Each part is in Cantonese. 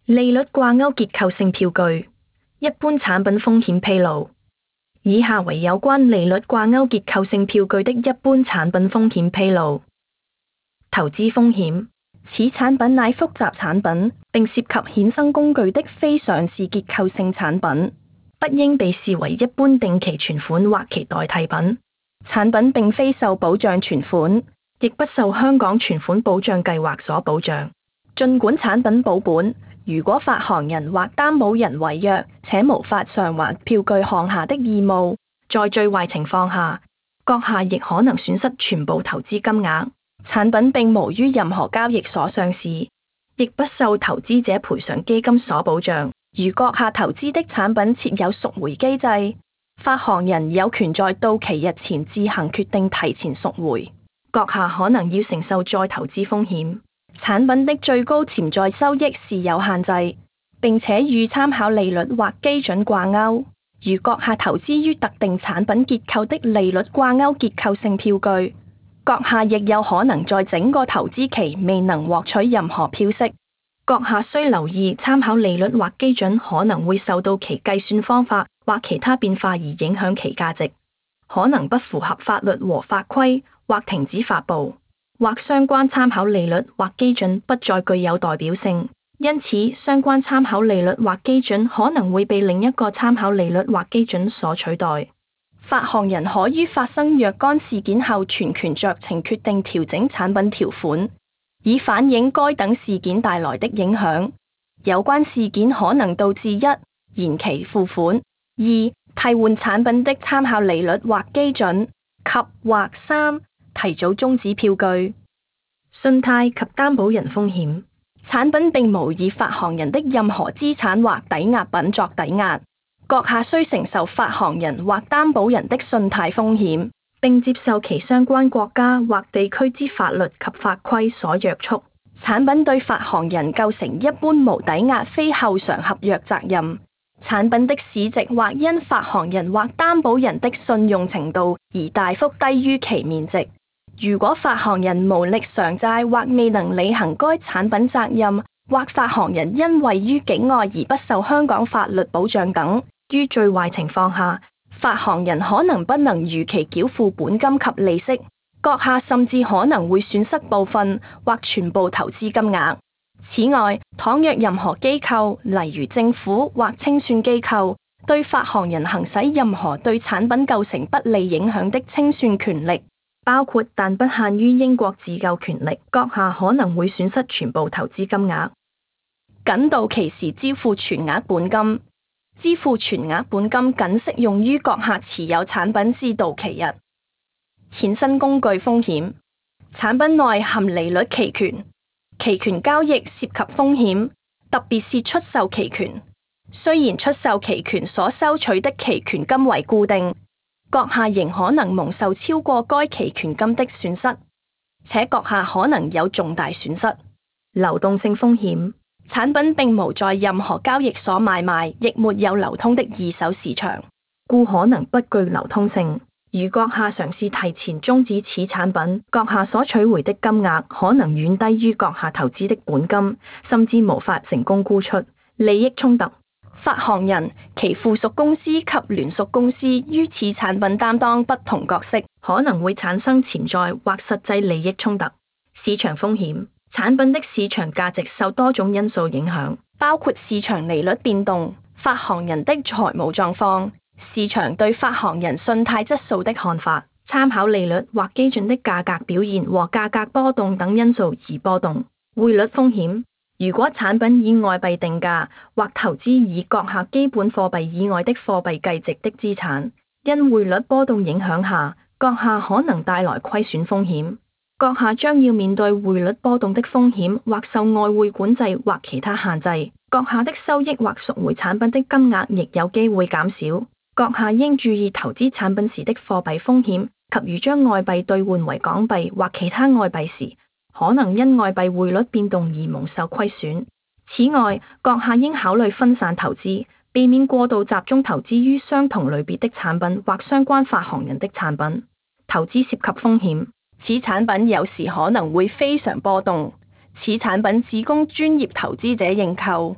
利率掛鈎結構性票據，一般產品風險披露。以下為有關利率掛鈎結構性票據的一般產品風險披露。投資風險，此產品乃複雜產品，並涉及衍生工具的非上市結構性產品，不應被視為一般定期存款或其代替品。產品並非受保障存款，亦不受香港存款保障計劃所保障。儘管產品保本，如果發行人或擔保人違約且無法償還票據項下的義務，在最壞情況下，閣下亦可能損失全部投資金額。產品並無於任何交易所上市，亦不受投資者賠償基金所保障。如閣下投資的產品設有贖回機制，發行人有權在到期日前自行決定提前贖回，閣下可能要承受再投資風險。產品的最高潛在收益是有限制，並且與參考利率或基準掛鈎。如閣下投資於特定產品結構的利率掛鈎結構性票據，閣下亦有可能在整個投資期未能獲取任何票息。閣下需留意參考利率或基準可能會受到其計算方法或其他變化而影響其價值，可能不符合法律和法規，或停止發布，或相關參考利率或基準不再具有代表性，因此相關參考利率或基準可能會被另一個參考利率或基準所取代。發行人可於發生若干事件後全權酌情決定調整產品條款，以反映該等事件帶來的影響。有關事件可能導致一、延期付款；二、替換產品的參考利率或基準；及或三、提早終止票據。信貸及擔保人風險，產品並無以發行人的任何資產或抵押品作抵押，閣下需承受發行人或擔保人的信貸風險，並接受其相關國家或地區之法律及法規所約束。產品對發行人構成一般無抵押非後償合約責任。產品的市值或因發行人或擔保人的信用程度而大幅低於其面值。如果發行人無力償債或未能履行該產品責任，或發行人因位於境外而不受香港法律保障等，於最壞情況下，發行人可能不能如期繳付本金及利息，閣下甚至可能會損失部分或全部投資金額。此外，倘若任何機構，例如政府或清算機構，對發行人行使任何對產品構成不利影響的清算權力，包括但不限於英國自救權力，閣下可能會損失全部投資金額。僅到期時支付全額本金，支付全額本金僅適用於閣下持有產品至到期日。衍生工具風險，產品內含利率期權，期權交易涉及風險，特別是出售期權。雖然出售期權所收取的期權金為固定，閣下仍可能蒙受超過該期權金的損失，且閣下可能有重大損失。流動性風險，產品並無在任何交易所買賣，亦沒有流通的二手市場，故可能不具流通性。如閣下嘗試提前終止此產品，閣下所取回的金額可能遠低於閣下投資的本金，甚至無法成功沽出。利益衝突，發行人、其附屬公司及聯屬公司於此產品擔當不同角色，可能會產生潛在或實際利益衝突。市場風險，產品的市場價值受多種因素影響，包括市場利率變動、發行人的財務狀況、市場對發行人信貸質素的看法、參考利率或基準的價格表現和價格波動等因素而波動。匯率風險，如果產品以外幣定價或投資以閣下基本貨幣以外的貨幣計值的資產，因匯率波動影響下，閣下可能帶來虧損風險。閣下將要面對匯率波動的風險，或受外匯管制或其他限制。閣下的收益或贖回產品的金額亦有機會減少。閣下應注意投資產品時的貨幣風險，及如將外幣兌換為港幣或其他外幣時，可能因外幣匯率變動而蒙受虧損。此外，閣下應考慮分散投資，避免過度集中投資於相同類別的產品或相關發行人的產品。投資涉及風險，此產品有時可能會非常波動，此產品只供專業投資者認購。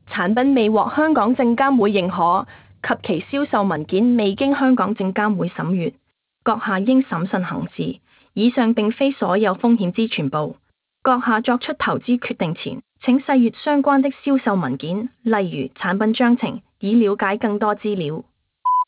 產品未獲香港證監會認可及其銷售文件未經香港證監會審閱，閣下應審慎行事。以上並非所有風險之全部。閣下作出投資決定前，請細閱相關的銷售文件，例如產品章程，以了解更多資料。